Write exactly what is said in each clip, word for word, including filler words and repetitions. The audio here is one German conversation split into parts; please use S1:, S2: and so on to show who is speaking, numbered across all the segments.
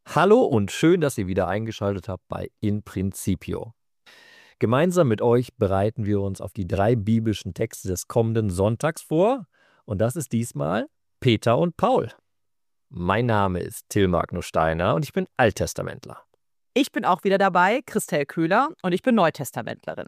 S1: Hallo und schön, dass ihr wieder eingeschaltet habt bei In Principio. Gemeinsam mit euch bereiten wir uns auf die drei biblischen Texte des kommenden Sonntags vor. Und das ist diesmal Peter und Paul. Mein Name ist Till Magnus Steiner und ich bin Alttestamentler.
S2: Ich bin auch wieder dabei, Christel Köhler, und ich bin Neutestamentlerin.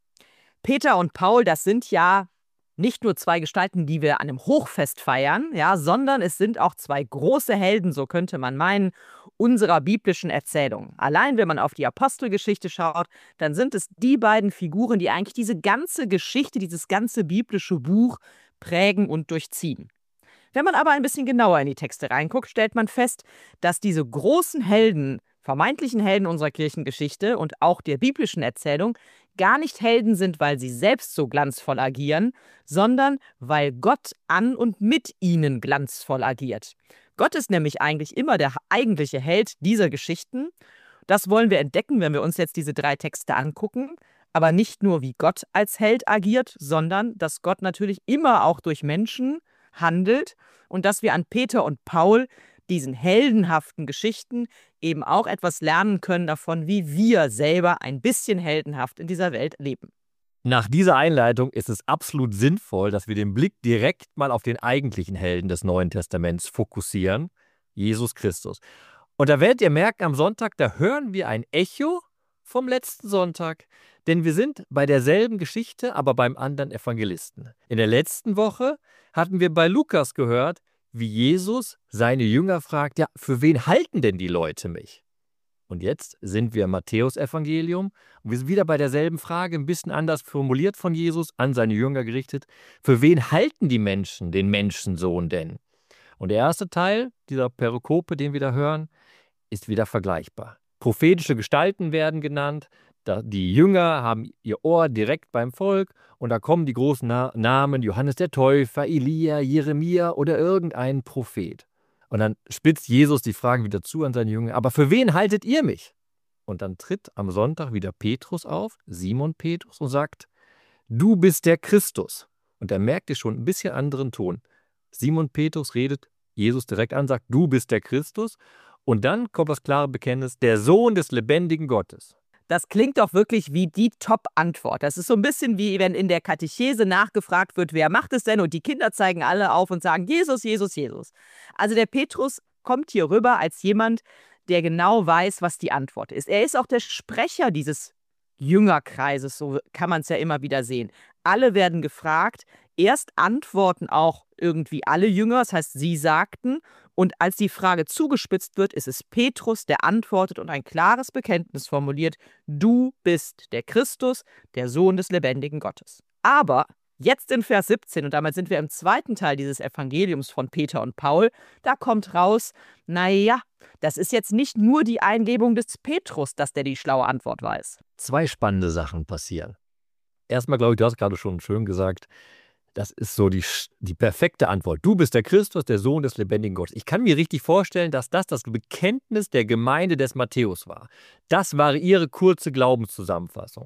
S2: Peter und Paul, das sind ja nicht nur zwei Gestalten, die wir an einem Hochfest feiern, ja, sondern es sind auch zwei große Helden, so könnte man meinen, unserer biblischen Erzählung. Allein wenn man auf die Apostelgeschichte schaut, dann sind es die beiden Figuren, die eigentlich diese ganze Geschichte, dieses ganze biblische Buch prägen und durchziehen. Wenn man aber ein bisschen genauer in die Texte reinguckt, stellt man fest, dass diese großen Helden, vermeintlichen Helden unserer Kirchengeschichte und auch der biblischen Erzählung gar nicht Helden sind, weil sie selbst so glanzvoll agieren, sondern weil Gott an und mit ihnen glanzvoll agiert. Gott ist nämlich eigentlich immer der eigentliche Held dieser Geschichten. Das wollen wir entdecken, wenn wir uns jetzt diese drei Texte angucken. Aber nicht nur, wie Gott als Held agiert, sondern dass Gott natürlich immer auch durch Menschen handelt und dass wir an Peter und Paul, diesen heldenhaften Geschichten, eben auch etwas lernen können davon, wie wir selber ein bisschen heldenhaft in dieser Welt leben.
S1: Nach dieser Einleitung ist es absolut sinnvoll, dass wir den Blick direkt mal auf den eigentlichen Helden des Neuen Testaments fokussieren, Jesus Christus. Und da werdet ihr merken, am Sonntag, da hören wir ein Echo vom letzten Sonntag, denn wir sind bei derselben Geschichte, aber beim anderen Evangelisten. In der letzten Woche hatten wir bei Lukas gehört, wie Jesus seine Jünger fragt, ja, für wen halten denn die Leute mich? Und jetzt sind wir im Matthäus-Evangelium und wir sind wieder bei derselben Frage, ein bisschen anders formuliert von Jesus, an seine Jünger gerichtet. Für wen halten die Menschen den Menschensohn denn? Und der erste Teil dieser Perikope, den wir da hören, ist wieder vergleichbar. Prophetische Gestalten werden genannt, die Jünger haben ihr Ohr direkt beim Volk und da kommen die großen Na- Namen Johannes der Täufer, Elia, Jeremia oder irgendein Prophet. Und dann spitzt Jesus die Fragen wieder zu an seine Jünger, aber für wen haltet ihr mich? Und dann tritt am Sonntag wieder Petrus auf, Simon Petrus, und sagt, du bist der Christus. Und da merkt ihr schon ein bisschen anderen Ton. Simon Petrus redet Jesus direkt an, sagt, du bist der Christus. Und dann kommt das klare Bekenntnis, der Sohn des lebendigen Gottes.
S2: Das klingt doch wirklich wie die Top-Antwort. Das ist so ein bisschen wie, wenn in der Katechese nachgefragt wird, wer macht es denn? Und die Kinder zeigen alle auf und sagen, Jesus, Jesus, Jesus. Also der Petrus kommt hier rüber als jemand, der genau weiß, was die Antwort ist. Er ist auch der Sprecher dieses Jüngerkreises, so kann man es ja immer wieder sehen. Alle werden gefragt, erst antworten auch irgendwie alle Jünger, das heißt, sie sagten, und als die Frage zugespitzt wird, ist es Petrus, der antwortet und ein klares Bekenntnis formuliert, du bist der Christus, der Sohn des lebendigen Gottes. Aber jetzt in Vers siebzehn, und damit sind wir im zweiten Teil dieses Evangeliums von Peter und Paul, da kommt raus, naja, das ist jetzt nicht nur die Eingebung des Petrus, dass der die schlaue Antwort weiß.
S1: Zwei spannende Sachen passieren. Erstmal, glaube ich, du hast gerade schon schön gesagt, das ist so die, die perfekte Antwort. Du bist der Christus, der Sohn des lebendigen Gottes. Ich kann mir richtig vorstellen, dass das das Bekenntnis der Gemeinde des Matthäus war. Das war ihre kurze Glaubenszusammenfassung.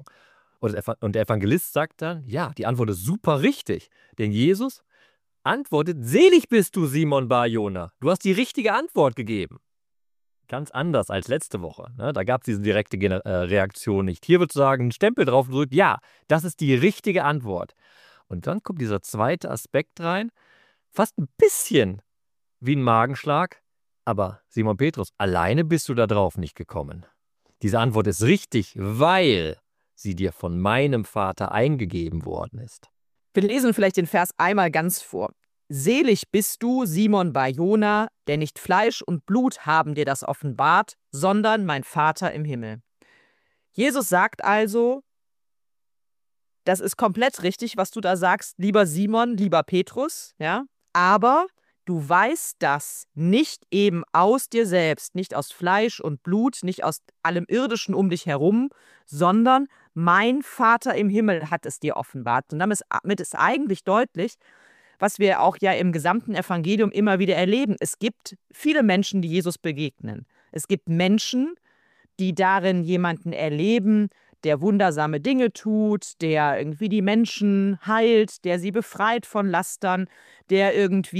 S1: Und der Evangelist sagt dann, ja, die Antwort ist super richtig. Denn Jesus antwortet, selig bist du, Simon Bar-Jona. Du hast die richtige Antwort gegeben. Ganz anders als letzte Woche. Ne? Da gab es diese direkte äh, Reaktion nicht. Hier wird sagen, ein Stempel drauf gedrückt, ja, das ist die richtige Antwort. Und dann kommt dieser zweite Aspekt rein, fast ein bisschen wie ein Magenschlag, aber Simon Petrus, alleine bist du da drauf nicht gekommen. Diese Antwort ist richtig, weil sie dir von meinem Vater eingegeben worden ist.
S2: Wir lesen vielleicht den Vers einmal ganz vor. Selig bist du, Simon Bar-Jona, denn nicht Fleisch und Blut haben dir das offenbart, sondern mein Vater im Himmel. Jesus sagt also, das ist komplett richtig, was du da sagst, lieber Simon, lieber Petrus, ja, aber du weißt das nicht eben aus dir selbst, nicht aus Fleisch und Blut, nicht aus allem Irdischen um dich herum, sondern mein Vater im Himmel hat es dir offenbart. Und damit ist eigentlich deutlich, was wir auch ja im gesamten Evangelium immer wieder erleben. Es gibt viele Menschen, die Jesus begegnen. Es gibt Menschen, die darin jemanden erleben, der wundersame Dinge tut, der irgendwie die Menschen heilt, der sie befreit von Lastern, der irgendwie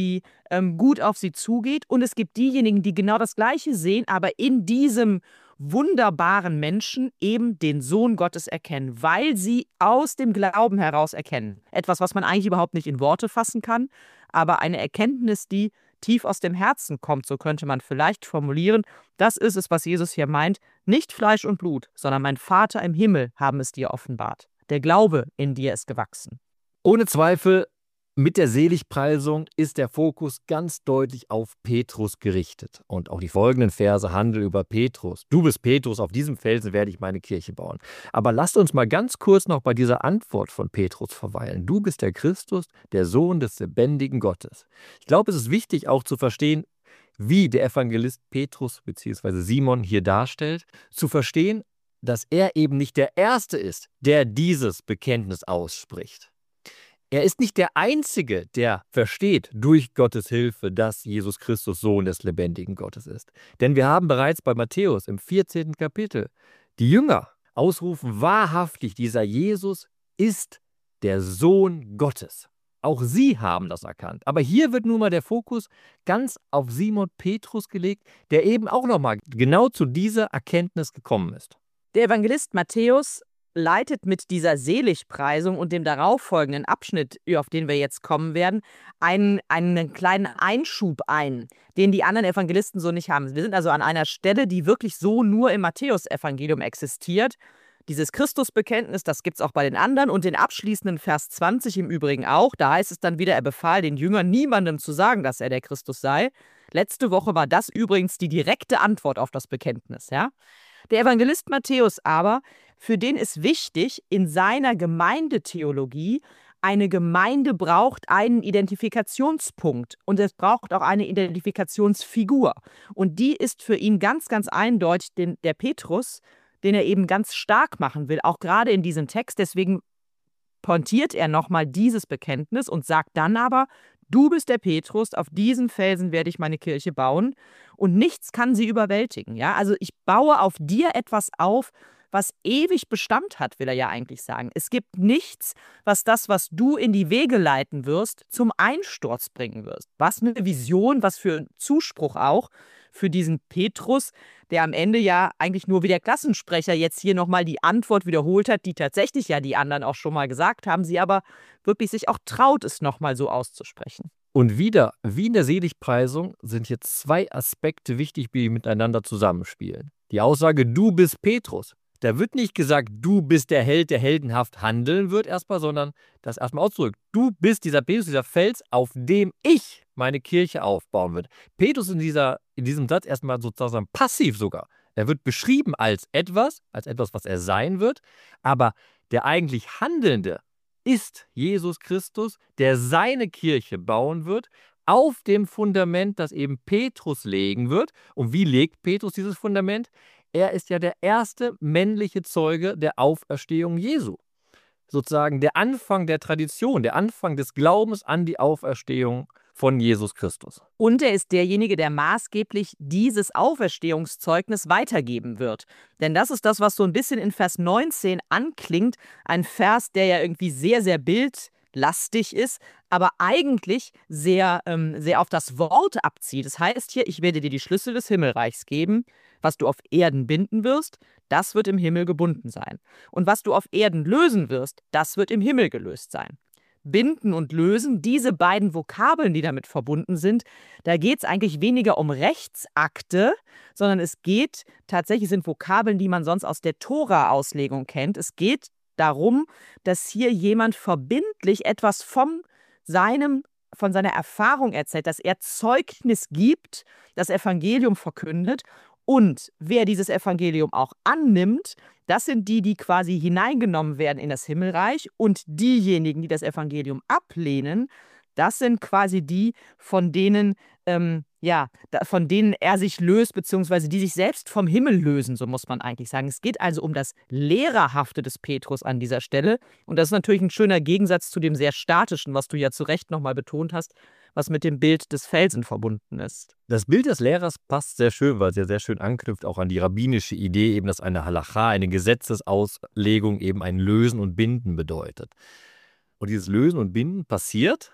S2: ähm, gut auf sie zugeht. Und es gibt diejenigen, die genau das Gleiche sehen, aber in diesem wunderbaren Menschen eben den Sohn Gottes erkennen, weil sie aus dem Glauben heraus erkennen. Etwas, was man eigentlich überhaupt nicht in Worte fassen kann, aber eine Erkenntnis, die tief aus dem Herzen kommt, so könnte man vielleicht formulieren. Das ist es, was Jesus hier meint. Nicht Fleisch und Blut, sondern mein Vater im Himmel haben es dir offenbart. Der Glaube in dir ist gewachsen.
S1: Ohne Zweifel, mit der Seligpreisung ist der Fokus ganz deutlich auf Petrus gerichtet. Und auch die folgenden Verse handeln über Petrus. Du bist Petrus, auf diesem Felsen werde ich meine Kirche bauen. Aber lasst uns mal ganz kurz noch bei dieser Antwort von Petrus verweilen. Du bist der Christus, der Sohn des lebendigen Gottes. Ich glaube, es ist wichtig auch zu verstehen, wie der Evangelist Petrus bzw. Simon hier darstellt, zu verstehen, dass er eben nicht der Erste ist, der dieses Bekenntnis ausspricht. Er ist nicht der Einzige, der versteht durch Gottes Hilfe, dass Jesus Christus Sohn des lebendigen Gottes ist. Denn wir haben bereits bei Matthäus im vierzehnten Kapitel die Jünger ausrufen, wahrhaftig, dieser Jesus ist der Sohn Gottes. Auch sie haben das erkannt. Aber hier wird nun mal der Fokus ganz auf Simon Petrus gelegt, der eben auch nochmal genau zu dieser Erkenntnis gekommen ist.
S2: Der Evangelist Matthäus leitet mit dieser Seligpreisung und dem darauffolgenden Abschnitt, auf den wir jetzt kommen werden, einen, einen kleinen Einschub ein, den die anderen Evangelisten so nicht haben. Wir sind also an einer Stelle, die wirklich so nur im Matthäusevangelium existiert. Dieses Christusbekenntnis, das gibt es auch bei den anderen und den abschließenden Vers zwanzig im Übrigen auch. Da heißt es dann wieder, er befahl den Jüngern, niemandem zu sagen, dass er der Christus sei. Letzte Woche war das übrigens die direkte Antwort auf das Bekenntnis, ja. Der Evangelist Matthäus aber, für den ist wichtig, in seiner Gemeindetheologie, eine Gemeinde braucht einen Identifikationspunkt und es braucht auch eine Identifikationsfigur. Und die ist für ihn ganz, ganz eindeutig den, der Petrus, den er eben ganz stark machen will, auch gerade in diesem Text. Deswegen pointiert er nochmal dieses Bekenntnis und sagt dann aber, du bist der Petrus, auf diesen Felsen werde ich meine Kirche bauen und nichts kann sie überwältigen. Ja? Also ich baue auf dir etwas auf, was ewig Bestand hat, will er ja eigentlich sagen. Es gibt nichts, was das, was du in die Wege leiten wirst, zum Einsturz bringen wirst. Was eine Vision, was für ein Zuspruch auch für diesen Petrus, der am Ende ja eigentlich nur wie der Klassensprecher jetzt hier nochmal die Antwort wiederholt hat, die tatsächlich ja die anderen auch schon mal gesagt haben, sie aber wirklich sich auch traut, es nochmal so auszusprechen.
S1: Und wieder, wie in der Seligpreisung, sind hier zwei Aspekte wichtig, die miteinander zusammenspielen. Die Aussage, du bist Petrus. Da wird nicht gesagt, du bist der Held, der heldenhaft handeln wird erstmal, sondern das erstmal ausdrückt. Du bist dieser Petrus, dieser Fels, auf dem ich meine Kirche aufbauen wird. Petrus in, dieser, in diesem Satz erstmal sozusagen passiv sogar. Er wird beschrieben als etwas, als etwas, was er sein wird, aber der eigentlich Handelnde ist Jesus Christus, der seine Kirche bauen wird, auf dem Fundament, das eben Petrus legen wird. Und wie legt Petrus dieses Fundament? Er ist ja der erste männliche Zeuge der Auferstehung Jesu. Sozusagen der Anfang der Tradition, der Anfang des Glaubens an die Auferstehung von Jesus Christus.
S2: Und er ist derjenige, der maßgeblich dieses Auferstehungszeugnis weitergeben wird. Denn das ist das, was so ein bisschen in Vers neunzehn anklingt. Ein Vers, der ja irgendwie sehr, sehr bildlastig ist, aber eigentlich sehr, ähm, sehr auf das Wort abzielt. Das heißt hier, ich werde dir die Schlüssel des Himmelreichs geben. Was du auf Erden binden wirst, das wird im Himmel gebunden sein. Und was du auf Erden lösen wirst, das wird im Himmel gelöst sein. Binden und lösen, diese beiden Vokabeln, die damit verbunden sind, da geht es eigentlich weniger um Rechtsakte, sondern es geht, tatsächlich sind Vokabeln, die man sonst aus der Tora-Auslegung kennt. Es geht darum, dass hier jemand verbindlich etwas von seinem von seiner Erfahrung erzählt, dass er Zeugnis gibt, das Evangelium verkündet. Und wer dieses Evangelium auch annimmt, das sind die, die quasi hineingenommen werden in das Himmelreich. Und diejenigen, die das Evangelium ablehnen, das sind quasi die, von denen, ähm, ja, von denen er sich löst, beziehungsweise die sich selbst vom Himmel lösen, so muss man eigentlich sagen. Es geht also um das Lehrerhafte des Petrus an dieser Stelle. Und das ist natürlich ein schöner Gegensatz zu dem sehr Statischen, was du ja zu Recht nochmal betont hast, was mit dem Bild des Felsen verbunden ist.
S1: Das Bild des Lehrers passt sehr schön, weil es ja sehr schön anknüpft auch an die rabbinische Idee, eben dass eine Halacha, eine Gesetzesauslegung eben ein Lösen und Binden bedeutet. Und dieses Lösen und Binden passiert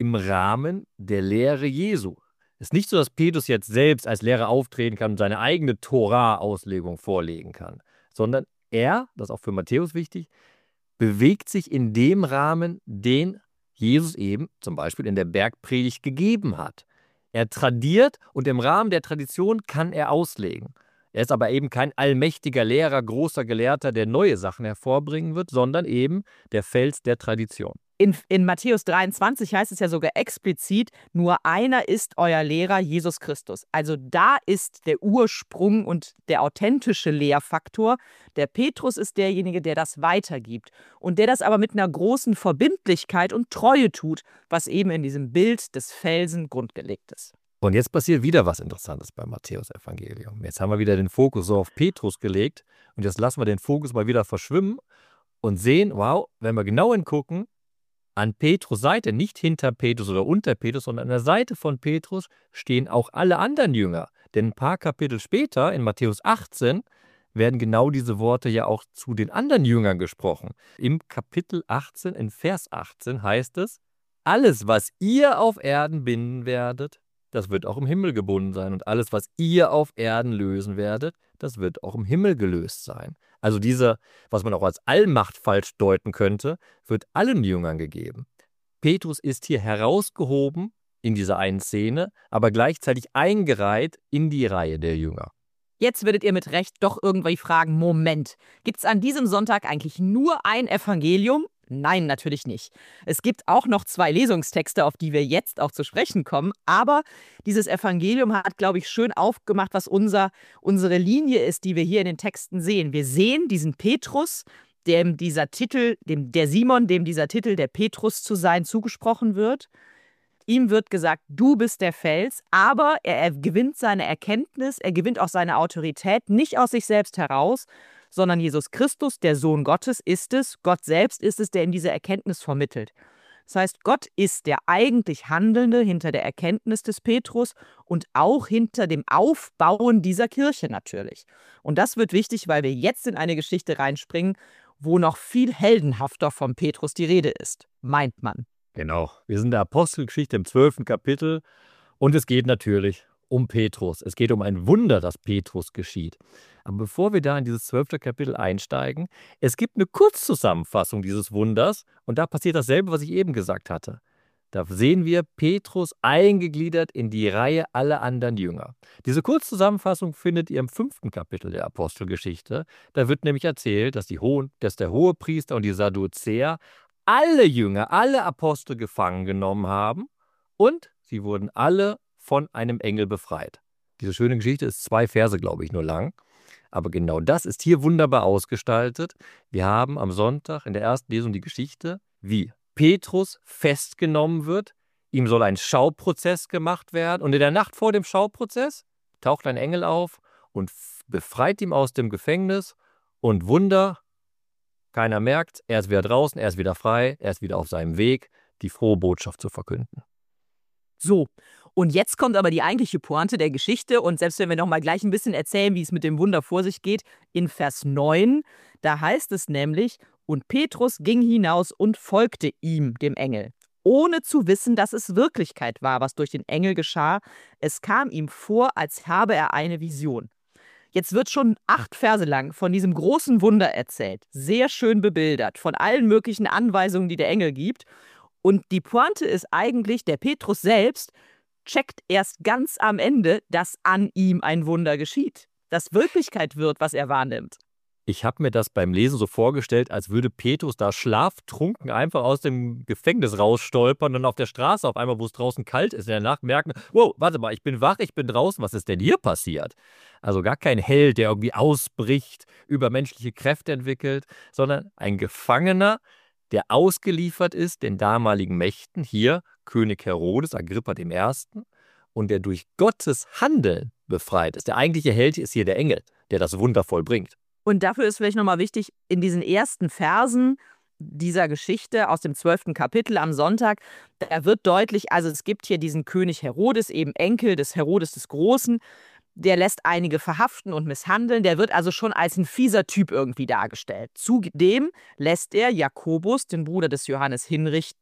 S1: im Rahmen der Lehre Jesu. Es ist nicht so, dass Petrus jetzt selbst als Lehrer auftreten kann und seine eigene Torah-Auslegung vorlegen kann, sondern er, das ist auch für Matthäus wichtig, bewegt sich in dem Rahmen, den Jesus eben zum Beispiel in der Bergpredigt gegeben hat. Er tradiert und im Rahmen der Tradition kann er auslegen. Er ist aber eben kein allmächtiger Lehrer, großer Gelehrter, der neue Sachen hervorbringen wird, sondern eben der Fels der Tradition.
S2: In, in Matthäus dreiundzwanzig heißt es ja sogar explizit, nur einer ist euer Lehrer, Jesus Christus. Also da ist der Ursprung und der authentische Lehrfaktor. Der Petrus ist derjenige, der das weitergibt und der das aber mit einer großen Verbindlichkeit und Treue tut, was eben in diesem Bild des Felsen grundgelegt ist.
S1: Und jetzt passiert wieder was Interessantes beim Matthäus-Evangelium. Jetzt haben wir wieder den Fokus so auf Petrus gelegt und jetzt lassen wir den Fokus mal wieder verschwimmen und sehen, wow, wenn wir genau hingucken, an Petrus' Seite, nicht hinter Petrus oder unter Petrus, sondern an der Seite von Petrus stehen auch alle anderen Jünger. Denn ein paar Kapitel später, in Matthäus achtzehn, werden genau diese Worte ja auch zu den anderen Jüngern gesprochen. Im Kapitel achtzehn, in Vers achtzehn heißt es, alles, was ihr auf Erden binden werdet, das wird auch im Himmel gebunden sein. Und alles, was ihr auf Erden lösen werdet, das wird auch im Himmel gelöst sein. Also dieser, was man auch als Allmacht falsch deuten könnte, wird allen Jüngern gegeben. Petrus ist hier herausgehoben in dieser einen Szene, aber gleichzeitig eingereiht in die Reihe der Jünger.
S2: Jetzt würdet ihr mit Recht doch irgendwie fragen, Moment, gibt es an diesem Sonntag eigentlich nur ein Evangelium? Nein, natürlich nicht. Es gibt auch noch zwei Lesungstexte, auf die wir jetzt auch zu sprechen kommen. Aber dieses Evangelium hat, glaube ich, schön aufgemacht, was unser, unsere Linie ist, die wir hier in den Texten sehen. Wir sehen diesen Petrus, dem dieser Titel, dem, der Simon, dem dieser Titel der Petrus zu sein zugesprochen wird. Ihm wird gesagt, du bist der Fels, aber er, er gewinnt seine Erkenntnis, er gewinnt auch seine Autorität nicht aus sich selbst heraus, sondern Jesus Christus, der Sohn Gottes, ist es, Gott selbst ist es, der ihm diese Erkenntnis vermittelt. Das heißt, Gott ist der eigentlich Handelnde hinter der Erkenntnis des Petrus und auch hinter dem Aufbauen dieser Kirche natürlich. Und das wird wichtig, weil wir jetzt in eine Geschichte reinspringen, wo noch viel heldenhafter vom Petrus die Rede ist, meint man.
S1: Genau, wir sind in der Apostelgeschichte im zwölften Kapitel und es geht natürlich um Petrus. Es geht um ein Wunder, das Petrus geschieht. Aber bevor wir da in dieses zwölfte Kapitel einsteigen, es gibt eine Kurzzusammenfassung dieses Wunders und da passiert dasselbe, was ich eben gesagt hatte. Da sehen wir Petrus eingegliedert in die Reihe aller anderen Jünger. Diese Kurzzusammenfassung findet ihr im fünften Kapitel der Apostelgeschichte. Da wird nämlich erzählt, dass, die Hohen, dass der Hohepriester und die Sadduzäer alle Jünger, alle Apostel gefangen genommen haben und sie wurden alle von einem Engel befreit. Diese schöne Geschichte ist zwei Verse, glaube ich, nur lang. Aber genau das ist hier wunderbar ausgestaltet. Wir haben am Sonntag in der ersten Lesung die Geschichte, wie Petrus festgenommen wird. Ihm soll ein Schauprozess gemacht werden. Und in der Nacht vor dem Schauprozess taucht ein Engel auf und befreit ihn aus dem Gefängnis. Und Wunder, keiner merkt, er ist wieder draußen, er ist wieder frei, er ist wieder auf seinem Weg, die frohe Botschaft zu verkünden.
S2: So, und jetzt kommt aber die eigentliche Pointe der Geschichte und selbst wenn wir noch mal gleich ein bisschen erzählen, wie es mit dem Wunder vor sich geht, in Vers neun, da heißt es nämlich, und Petrus ging hinaus und folgte ihm, dem Engel, ohne zu wissen, dass es Wirklichkeit war, was durch den Engel geschah. Es kam ihm vor, als habe er eine Vision. Jetzt wird schon acht Verse lang von diesem großen Wunder erzählt, sehr schön bebildert, von allen möglichen Anweisungen, die der Engel gibt. Und die Pointe ist eigentlich, der Petrus selbst checkt erst ganz am Ende, dass an ihm ein Wunder geschieht, dass Wirklichkeit wird, was er wahrnimmt.
S1: Ich habe mir das beim Lesen so vorgestellt, als würde Petrus da schlaftrunken einfach aus dem Gefängnis rausstolpern und auf der Straße auf einmal, wo es draußen kalt ist, in der Nacht merken, wow, warte mal, ich bin wach, ich bin draußen, was ist denn hier passiert? Also gar kein Held, der irgendwie ausbricht, übermenschliche Kräfte entwickelt, sondern ein Gefangener, der ausgeliefert ist den damaligen Mächten, hier König Herodes, Agrippa der Erste, und der durch Gottes Handeln befreit ist. Der eigentliche Held ist hier der Engel, der das Wunder vollbringt.
S2: Und dafür ist vielleicht nochmal wichtig, in diesen ersten Versen dieser Geschichte aus dem zwölften Kapitel am Sonntag, da wird deutlich, also es gibt hier diesen König Herodes, eben Enkel des Herodes des Großen, der lässt einige verhaften und misshandeln, der wird also schon als ein fieser Typ irgendwie dargestellt. Zudem lässt er Jakobus, den Bruder des Johannes, hinrichten.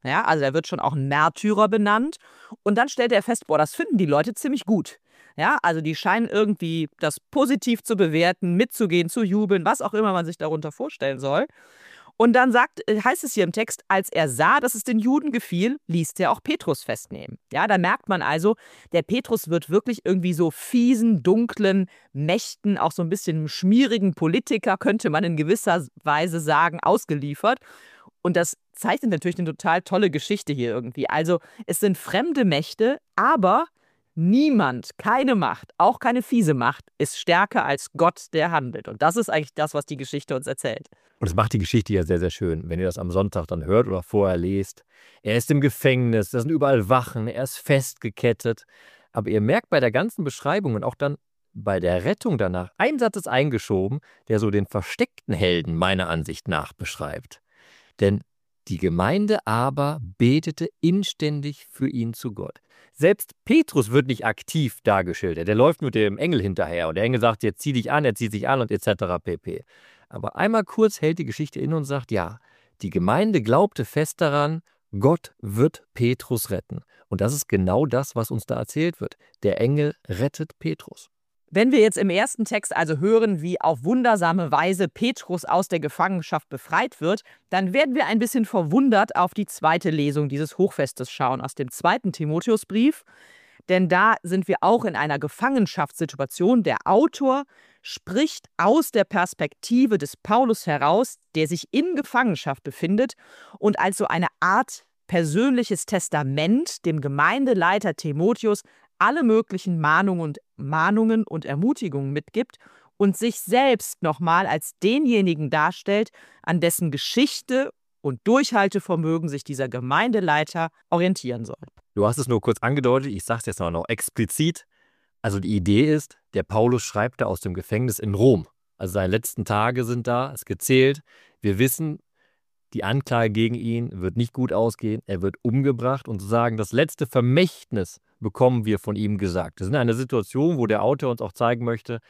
S2: Ja, also er wird schon auch ein Märtyrer benannt. Und dann stellt er fest, boah, das finden die Leute ziemlich gut. Ja, also die scheinen irgendwie das positiv zu bewerten, mitzugehen, zu jubeln, was auch immer man sich darunter vorstellen soll. Und dann sagt, heißt es hier im Text, als er sah, dass es den Juden gefiel, ließ er auch Petrus festnehmen. Ja, da merkt man also, der Petrus wird wirklich irgendwie so fiesen, dunklen Mächten, auch so ein bisschen schmierigen Politiker, könnte man in gewisser Weise sagen, ausgeliefert. Und das zeichnet natürlich eine total tolle Geschichte hier irgendwie. Also es sind fremde Mächte, aber niemand, keine Macht, auch keine fiese Macht, ist stärker als Gott, der handelt. Und das ist eigentlich das, was die Geschichte uns erzählt.
S1: Und das macht die Geschichte ja sehr, sehr schön, wenn ihr das am Sonntag dann hört oder vorher lest. Er ist im Gefängnis, da sind überall Wachen, er ist festgekettet. Aber ihr merkt bei der ganzen Beschreibung und auch dann bei der Rettung danach, ein Satz ist eingeschoben, der so den versteckten Helden meiner Ansicht nach beschreibt. Denn die Gemeinde aber betete inständig für ihn zu Gott. Selbst Petrus wird nicht aktiv dargeschildert. Der läuft nur dem Engel hinterher und der Engel sagt, jetzt zieh dich an, er zieht sich an und et cetera pp. Aber einmal kurz hält die Geschichte inne und sagt, ja, die Gemeinde glaubte fest daran, Gott wird Petrus retten. Und das ist genau das, was uns da erzählt wird. Der Engel rettet Petrus.
S2: Wenn wir jetzt im ersten Text also hören, wie auf wundersame Weise Petrus aus der Gefangenschaft befreit wird, dann werden wir ein bisschen verwundert auf die zweite Lesung dieses Hochfestes schauen, aus dem zweiten Timotheusbrief. Denn da sind wir auch in einer Gefangenschaftssituation. Der Autor spricht aus der Perspektive des Paulus heraus, der sich in Gefangenschaft befindet und als so eine Art persönliches Testament dem Gemeindeleiter Timotheus alle möglichen Mahnungen und, Mahnungen und Ermutigungen mitgibt und sich selbst nochmal als denjenigen darstellt, an dessen Geschichte und Durchhaltevermögen sich dieser Gemeindeleiter orientieren soll.
S1: Du hast es nur kurz angedeutet, ich sage es jetzt noch explizit. Also die Idee ist, der Paulus schreibt da aus dem Gefängnis in Rom. Also seine letzten Tage sind da, ist gezählt. Wir wissen, die Anklage gegen ihn wird nicht gut ausgehen. Er wird umgebracht und sozusagen das letzte Vermächtnis bekommen wir von ihm gesagt. Das ist eine Situation, wo der Autor uns auch zeigen möchte,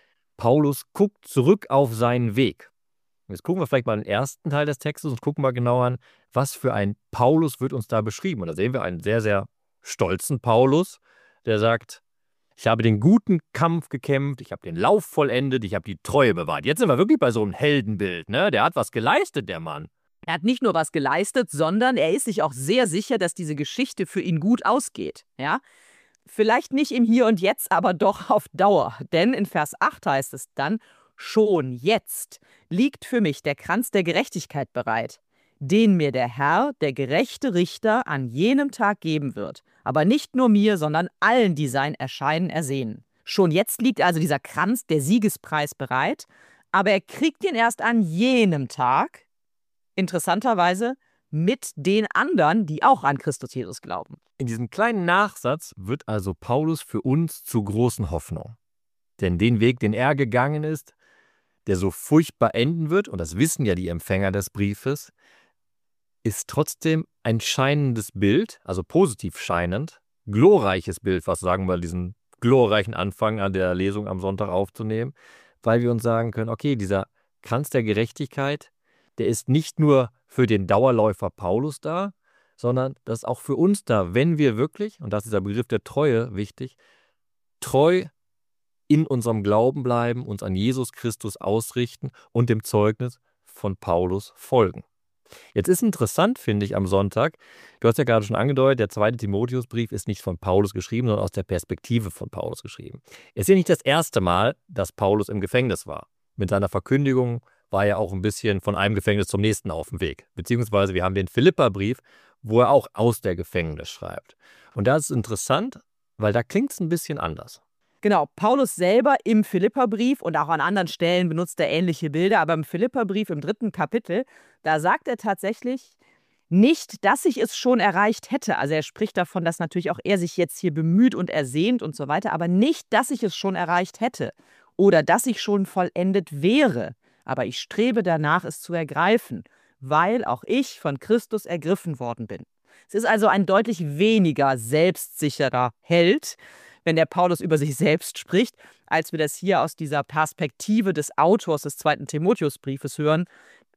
S1: Paulus guckt zurück auf seinen Weg. Jetzt gucken wir vielleicht mal den ersten Teil des Textes und gucken mal genau an, was für ein Paulus wird uns da beschrieben. Und da sehen wir einen sehr, sehr stolzen Paulus, der sagt, ich habe den guten Kampf gekämpft, ich habe den Lauf vollendet, ich habe die Treue bewahrt. Jetzt sind wir wirklich bei so einem Heldenbild, ne? Der hat was geleistet, der Mann.
S2: Er hat nicht nur was geleistet, sondern er ist sich auch sehr sicher, dass diese Geschichte für ihn gut ausgeht. Ja? Vielleicht nicht im Hier und Jetzt, aber doch auf Dauer. Denn in Vers acht heißt es dann, schon jetzt liegt für mich der Kranz der Gerechtigkeit bereit, den mir der Herr, der gerechte Richter, an jenem Tag geben wird. Aber nicht nur mir, sondern allen, die sein Erscheinen ersehnen. Schon jetzt liegt also dieser Kranz, der Siegespreis, bereit, aber er kriegt ihn erst an jenem Tag, interessanterweise mit den anderen, die auch an Christus Jesus glauben.
S1: In diesem kleinen Nachsatz wird also Paulus für uns zu großen Hoffnung. Denn den Weg, den er gegangen ist, der so furchtbar enden wird, und das wissen ja die Empfänger des Briefes, ist trotzdem ein scheinendes Bild, also positiv scheinend, glorreiches Bild, was sagen wir, diesen glorreichen Anfang an der Lesung am Sonntag aufzunehmen, weil wir uns sagen können, okay, dieser Kranz der Gerechtigkeit, der ist nicht nur für den Dauerläufer Paulus da, sondern das ist auch für uns da, wenn wir wirklich, und das ist der Begriff der Treue wichtig, treu in unserem Glauben bleiben, uns an Jesus Christus ausrichten und dem Zeugnis von Paulus folgen. Jetzt ist interessant, finde ich, am Sonntag, du hast ja gerade schon angedeutet, der zweite Timotheusbrief ist nicht von Paulus geschrieben, sondern aus der Perspektive von Paulus geschrieben. Es ist ja nicht das erste Mal, dass Paulus im Gefängnis war. Mit seiner Verkündigung war er auch ein bisschen von einem Gefängnis zum nächsten auf dem Weg. Beziehungsweise wir haben den Philipperbrief, wo er auch aus der Gefängnis schreibt. Und das ist interessant, weil da klingt es ein bisschen anders.
S2: Genau, Paulus selber im Philipperbrief und auch an anderen Stellen benutzt er ähnliche Bilder, aber im Philipperbrief im dritten Kapitel, da sagt er tatsächlich nicht, dass ich es schon erreicht hätte. Also er spricht davon, dass natürlich auch er sich jetzt hier bemüht und ersehnt und so weiter, aber nicht, dass ich es schon erreicht hätte oder dass ich schon vollendet wäre. Aber ich strebe danach, es zu ergreifen, weil auch ich von Christus ergriffen worden bin. Es ist also ein deutlich weniger selbstsicherer Held, wenn der Paulus über sich selbst spricht, als wir das hier aus dieser Perspektive des Autors des zweiten Timotheusbriefes hören.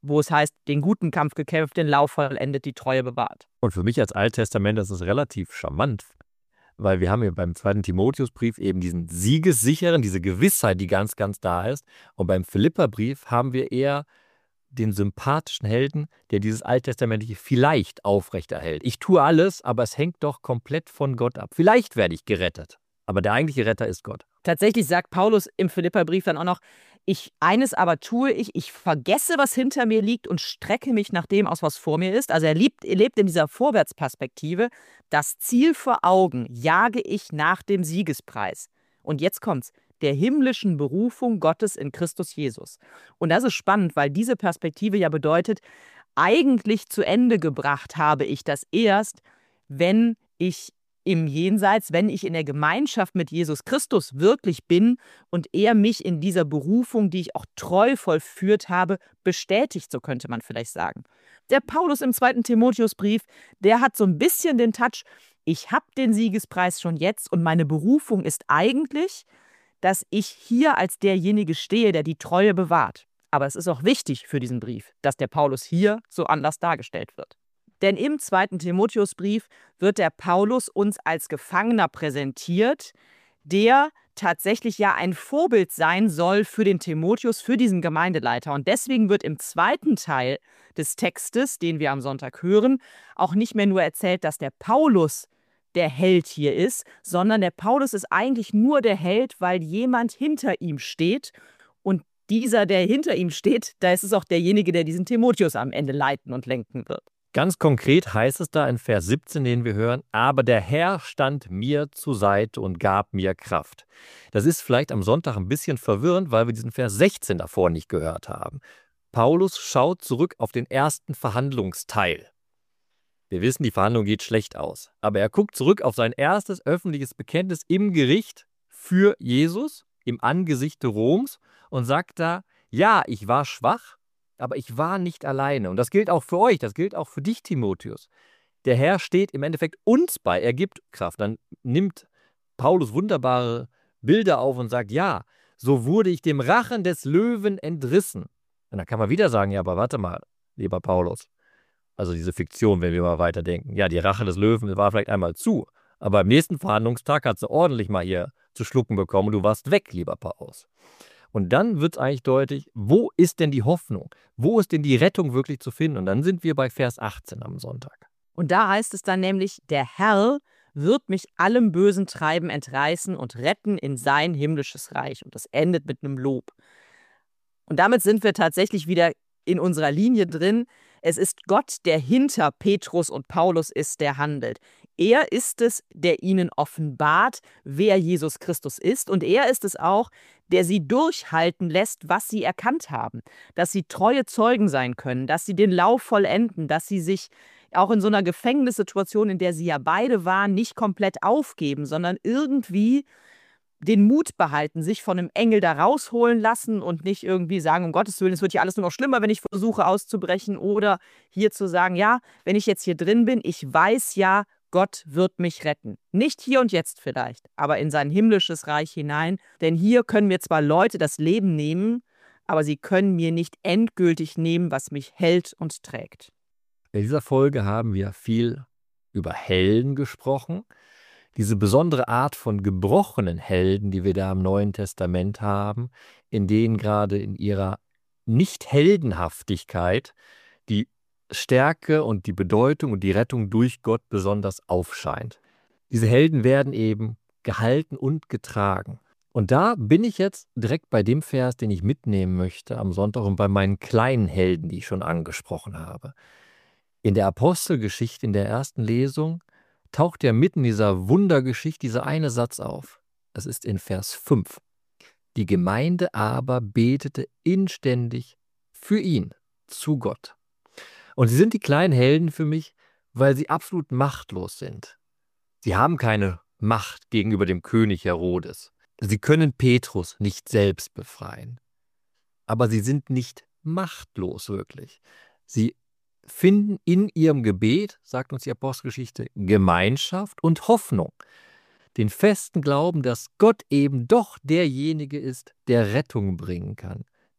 S2: wo es heißt, den guten Kampf gekämpft, den Lauf vollendet, die Treue bewahrt.
S1: Und für mich als Alttestament ist es relativ charmant, weil wir haben hier beim zweiten Timotheusbrief eben diesen siegessicheren, diese Gewissheit, die ganz, ganz da ist. Und beim Philipperbrief haben wir eher den sympathischen Helden, der dieses Alttestamentliche vielleicht aufrechterhält. Ich tue alles, aber es hängt doch komplett von Gott ab. Vielleicht werde ich gerettet, aber der eigentliche Retter ist Gott.
S2: Tatsächlich sagt Paulus im Philipperbrief dann auch noch, ich eines aber tue ich, ich vergesse, was hinter mir liegt und strecke mich nach dem aus, was vor mir ist. Also er lebt, er lebt in dieser Vorwärtsperspektive. Das Ziel vor Augen jage ich nach dem Siegespreis. Und jetzt kommt's, der himmlischen Berufung Gottes in Christus Jesus. Und das ist spannend, weil diese Perspektive ja bedeutet, eigentlich zu Ende gebracht habe ich das erst, wenn ich im Jenseits, wenn ich in der Gemeinschaft mit Jesus Christus wirklich bin und er mich in dieser Berufung, die ich auch treu vollführt habe, bestätigt, so könnte man vielleicht sagen. Der Paulus im zweiten Timotheusbrief, der hat so ein bisschen den Touch, ich habe den Siegespreis schon jetzt und meine Berufung ist eigentlich, dass ich hier als derjenige stehe, der die Treue bewahrt. Aber es ist auch wichtig für diesen Brief, dass der Paulus hier so anders dargestellt wird. Denn im zweiten Timotheusbrief wird der Paulus uns als Gefangener präsentiert, der tatsächlich ja ein Vorbild sein soll für den Timotheus, für diesen Gemeindeleiter. Und deswegen wird im zweiten Teil des Textes, den wir am Sonntag hören, auch nicht mehr nur erzählt, dass der Paulus der Held hier ist, sondern der Paulus ist eigentlich nur der Held, weil jemand hinter ihm steht. Und dieser, der hinter ihm steht, da ist es auch derjenige, der diesen Timotheus am Ende leiten und lenken wird.
S1: Ganz konkret heißt es da in Vers siebzehn, den wir hören, aber der Herr stand mir zur Seite und gab mir Kraft. Das ist vielleicht am Sonntag ein bisschen verwirrend, weil wir diesen Vers sechzehn davor nicht gehört haben. Paulus schaut zurück auf den ersten Verhandlungsteil. Wir wissen, die Verhandlung geht schlecht aus, aber er guckt zurück auf sein erstes öffentliches Bekenntnis im Gericht für Jesus, im Angesicht Roms und sagt da, ja, ich war schwach, aber ich war nicht alleine. Und das gilt auch für euch, das gilt auch für dich, Timotheus. Der Herr steht im Endeffekt uns bei, er gibt Kraft. Dann nimmt Paulus wunderbare Bilder auf und sagt, ja, so wurde ich dem Rachen des Löwen entrissen. Und dann kann man wieder sagen, ja, aber warte mal, lieber Paulus. Also diese Fiktion, wenn wir mal weiterdenken. Ja, die Rache des Löwen war vielleicht einmal zu, aber am nächsten Verhandlungstag hat sie ordentlich mal hier zu schlucken bekommen und du warst weg, lieber Paulus. Und dann wird es eigentlich deutlich, wo ist denn die Hoffnung? Wo ist denn die Rettung wirklich zu finden? Und dann sind wir bei Vers achtzehn am Sonntag.
S2: Und da heißt es dann nämlich, der Herr wird mich allem bösen Treiben entreißen und retten in sein himmlisches Reich. Und das endet mit einem Lob. Und damit sind wir tatsächlich wieder in unserer Linie drin. Es ist Gott, der hinter Petrus und Paulus ist, der handelt. Er ist es, der ihnen offenbart, wer Jesus Christus ist. Und er ist es auch, der sie durchhalten lässt, was sie erkannt haben. Dass sie treue Zeugen sein können, dass sie den Lauf vollenden, dass sie sich auch in so einer Gefängnissituation, in der sie ja beide waren, nicht komplett aufgeben, sondern irgendwie den Mut behalten, sich von einem Engel da rausholen lassen und nicht irgendwie sagen, um Gottes Willen, es wird hier alles nur noch schlimmer, wenn ich versuche auszubrechen, oder hier zu sagen, ja, wenn ich jetzt hier drin bin, ich weiß ja, Gott wird mich retten. Nicht hier und jetzt vielleicht, aber in sein himmlisches Reich hinein, denn hier können mir zwar Leute das Leben nehmen, aber sie können mir nicht endgültig nehmen, was mich hält und trägt.
S1: In dieser Folge haben wir viel über Helden gesprochen. Diese besondere Art von gebrochenen Helden, die wir da im Neuen Testament haben, in denen gerade in ihrer Nicht-Heldenhaftigkeit die Stärke und die Bedeutung und die Rettung durch Gott besonders aufscheint. Diese Helden werden eben gehalten und getragen. Und da bin ich jetzt direkt bei dem Vers, den ich mitnehmen möchte am Sonntag und bei meinen kleinen Helden, die ich schon angesprochen habe. In der Apostelgeschichte, in der ersten Lesung, taucht ja mitten in dieser Wundergeschichte dieser eine Satz auf. Das ist in Vers fünf. Die Gemeinde aber betete inständig für ihn, zu Gott. Und sie sind die kleinen Helden für mich, weil sie absolut machtlos sind. Sie haben keine Macht gegenüber dem König Herodes. Sie können Petrus nicht selbst befreien. Aber sie sind nicht machtlos wirklich. Sie finden in ihrem Gebet, sagt uns die Apostelgeschichte, Gemeinschaft und Hoffnung. Den festen Glauben, dass Gott eben doch derjenige ist, der Rettung bringen kann.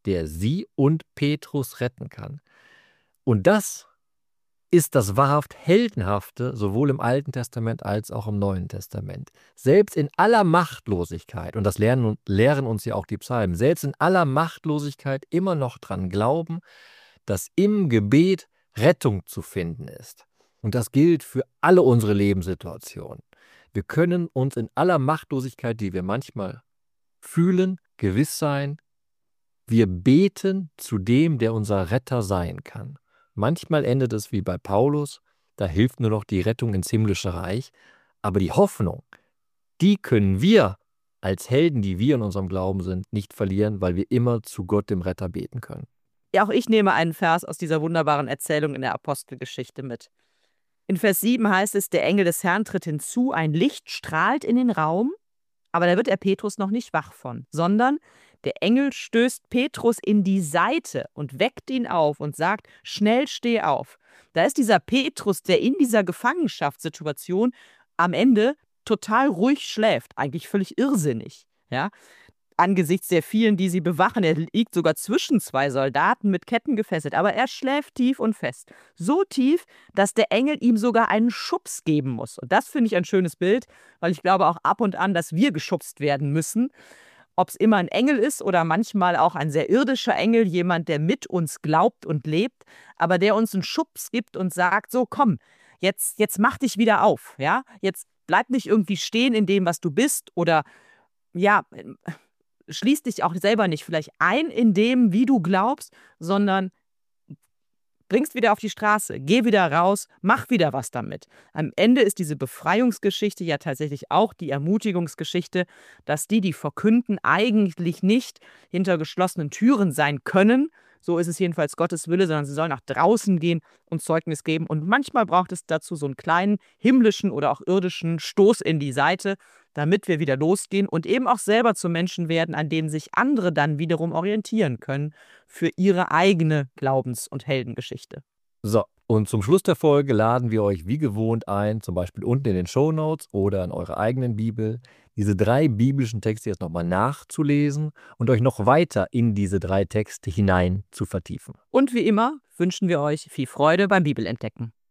S1: der sie und Petrus retten kann. Und das ist das wahrhaft Heldenhafte, sowohl im Alten Testament als auch im Neuen Testament. Selbst in aller Machtlosigkeit, und das lernen, lehren uns ja auch die Psalmen, selbst in aller Machtlosigkeit immer noch dran glauben, dass im Gebet Rettung zu finden ist. Und das gilt für alle unsere Lebenssituationen. Wir können uns in aller Machtlosigkeit, die wir manchmal fühlen, gewiss sein, wir beten zu dem, der unser Retter sein kann. Manchmal endet es wie bei Paulus, da hilft nur noch die Rettung ins himmlische Reich. Aber die Hoffnung, die können wir als Helden, die wir in unserem Glauben sind, nicht verlieren, weil wir immer zu Gott, dem Retter, beten können.
S2: Ja, auch ich nehme einen Vers aus dieser wunderbaren Erzählung in der Apostelgeschichte mit. In Vers sieben heißt es, der Engel des Herrn tritt hinzu, ein Licht strahlt in den Raum, aber da wird er Petrus noch nicht wach von, sondern der Engel stößt Petrus in die Seite und weckt ihn auf und sagt, schnell steh auf. Da ist dieser Petrus, der in dieser Gefangenschaftssituation am Ende total ruhig schläft, eigentlich völlig irrsinnig, ja. Angesichts der vielen, die sie bewachen. Er liegt sogar zwischen zwei Soldaten mit Ketten gefesselt, aber er schläft tief und fest. So tief, dass der Engel ihm sogar einen Schubs geben muss. Und das finde ich ein schönes Bild, weil ich glaube auch ab und an, dass wir geschubst werden müssen. Ob es immer ein Engel ist oder manchmal auch ein sehr irdischer Engel, jemand, der mit uns glaubt und lebt, aber der uns einen Schubs gibt und sagt, so komm, jetzt, jetzt mach dich wieder auf. Ja? Jetzt bleib nicht irgendwie stehen in dem, was du bist oder ja, schließ dich auch selber nicht vielleicht ein in dem, wie du glaubst, sondern bringst wieder auf die Straße, geh wieder raus, mach wieder was damit. Am Ende ist diese Befreiungsgeschichte ja tatsächlich auch die Ermutigungsgeschichte, dass die, die verkünden, eigentlich nicht hinter geschlossenen Türen sein können. So ist es jedenfalls Gottes Wille, sondern sie sollen nach draußen gehen und Zeugnis geben. Und manchmal braucht es dazu so einen kleinen himmlischen oder auch irdischen Stoß in die Seite, damit wir wieder losgehen und eben auch selber zu Menschen werden, an denen sich andere dann wiederum orientieren können für ihre eigene Glaubens- und Heldengeschichte.
S1: So, und zum Schluss der Folge laden wir euch wie gewohnt ein, zum Beispiel unten in den Shownotes oder in eurer eigenen Bibel, diese drei biblischen Texte jetzt nochmal nachzulesen und euch noch weiter in diese drei Texte hinein zu vertiefen.
S2: Und wie immer wünschen wir euch viel Freude beim Bibelentdecken.